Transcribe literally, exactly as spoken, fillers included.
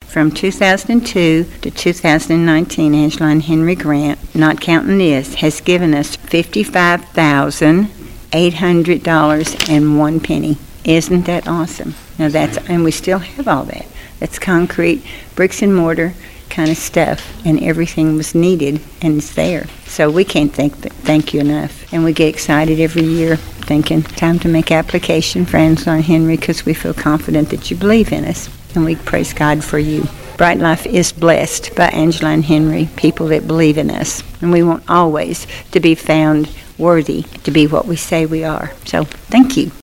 From two thousand two to two thousand nineteen, Angela and Henry Grant, not counting this, has given us fifty-five thousand eight hundred dollars and one penny. Isn't that awesome? Now that's, and we still have all that. That's concrete, bricks and mortar kind of stuff, and everything was needed, and it's there. So we can't thank thank you enough. And we get excited every year thinking, time to make application for Angela and Henry, because we feel confident that you believe in us, and we praise God for you. Bright Life is blessed by Angela and Henry, people that believe in us, and we want always to be found worthy to be what we say we are. So thank you.